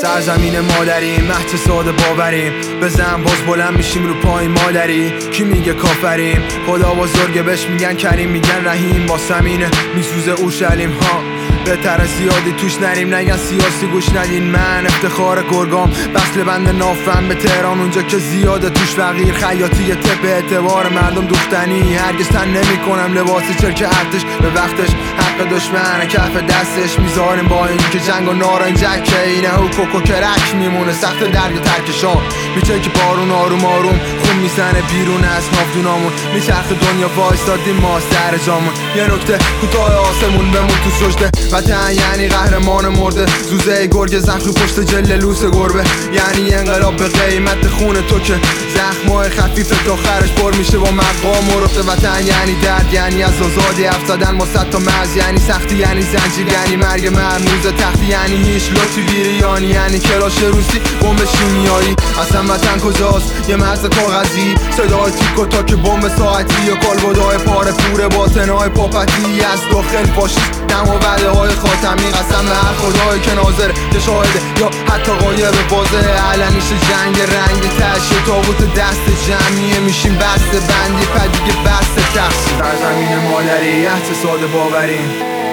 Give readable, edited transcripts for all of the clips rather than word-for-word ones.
سرزمین مادریم، مهد ساده باوریم، بزن باز بلند میشیم رو پای مادری. کی میگه کافریم؟ خدا بزرگه بهش میگن کریم، میگن رحیم. با سمینه میسوزه اورشلیم ها، بهتر زیادی توش نریم، نگن سیاسی گوش ندین. من افتخار گرگام، وصل بند نافم به تهران، اونجا که زیاده توش فقیر. خیاطی تپ اعتبار مردم دوختنی، هرگز تن نمی کنم لباسی چرک ارتش به وقتش. حق دشمن کف دستش میذاریم، با این که جنگ و نارنجک اینه و کوکو کرک میمونه. سخت درد و ترکشان میچه که بارون آروم آروم خون میزنه بیرون از نافدونامون. میچرخ دنیا وایستادیم ما سر جامون. یه نکته کوتاه آسمون بمون تو سجده، وطن یعنی قهرمان مرده. زوزه گرگ زخم پشت جل لوس گربه، یعنی انقلاب به قیمت خون تو که زخمای خفیف تا خرش پر میشه با مقام و رفته. وطن یعنی درد، یعنی از آزادی حرف زدن با صد تا مرز، یعنی سختی، یعنی زنجیر، یعنی مرگ مرموز تختی، یعنی هیچ لطفی بیریانی، یعنی کلاش روسی بمب شیمیایی. اصلا وطن کجاست؟ یه مرز کاغذی، صدای تیک و تاک بمب ساعتی یا کالبدای پاره پور باطنهای پاپتی از داخل فاشیست. دم و وعده های خاتمی، قسم به هر خدایی که ناظره که شاهده یا حتی غایب. واضحه علنیش جنگ رنگ تشه، تابوت دست جمعیه میشیم بسته بندی پدیگه بسته تقسیم. سرزمین مادری، عهد ساده باوریم،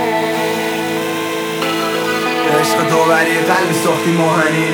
عشق داوری قلبی ساختی ماهنین.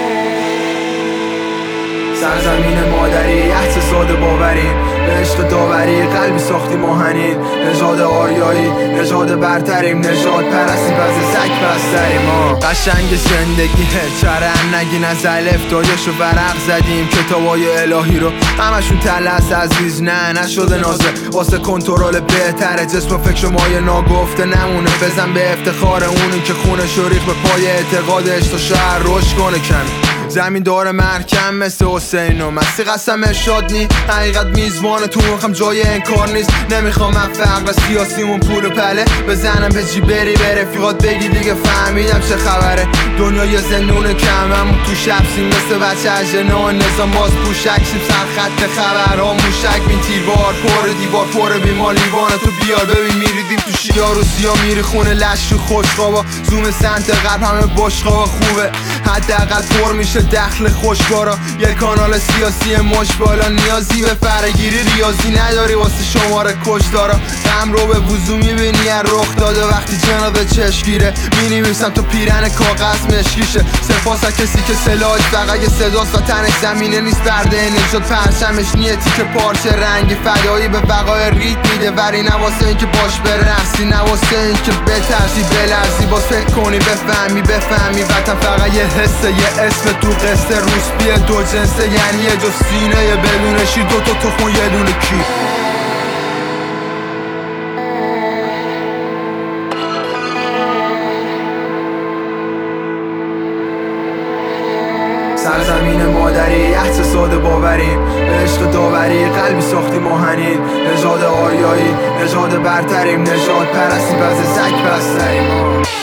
سرزمین مادری، عهد ساده باوریم، عشق داوری قلبی ساختی ماهنین. نژاد آریایی، نژاد برتریم، نژاد پرستی وز سگ پستریم. قشنگ زندگیه، چرا نگین از الف دایشو ورق زدیم. کتابای الهی رو همشون تلس عزیز، نه نشده نازه واسه کنترل بهتره. جسم و فکر مایه ناگفته نمونه، بزن به افتخار اونی که خونه شریخ به پای اعتقادش تا شهر رشد کنه. کمی زمین داره محکم مثل حسین و مسیح قسم ارشاد نی. حقیقت میزبان تو مخم جای انکار نیست. نمیخوام من فقر سیاسیمون پول و پله بزنم به جی بری به رفیقات بگی دیگه فهمیدم چه خبره. دنیا یه زندون کممون تو شبسیم، مثل بچه اجنه نظام باز پوشک شیم. سرخط خبرها موشک بین تیربار پر دیوار پر بیمار لیوان تو بیار. ببین میریدیم تو شیار و سیا میری خونه لش و خوشقابا. زوم سمت غرب همه باشقابا خوبه، حداقل پر میشه دخل خوشگارا. یه کانال سیاسی مش بالا، نیازی به فرگیری ریاضی نداری واسه شماره کشدارا. غم رو به وضو میبینی از رخ داده وقتی جناب چشگیره. مینویسم تو پیرن کاغذ مشکیشه. سپاس از کسی که سلاحش فقط یه صداست و تنش زمینه نیست برده نشد پرچمش نیتی که پارچه رنگی فدایی به بقای ریت میده. ولی نواسه این که باش برقصی، نواسه این که بترسی بلرزی. باز فکر کنی بفهمی وطن فقط یه حسه، یه اسم تو قصه روسپیه دو جنسه. یعنی یه جو سینه بدون شیر، دوتا تخم یه دونه کی. سرزمین مادری، عهد ساده باوریم، عشق داوری قلبی ساختی ماهنین. نژاد آریایی، نژاد برتریم، نژاد پرستی وز سگ پستریم.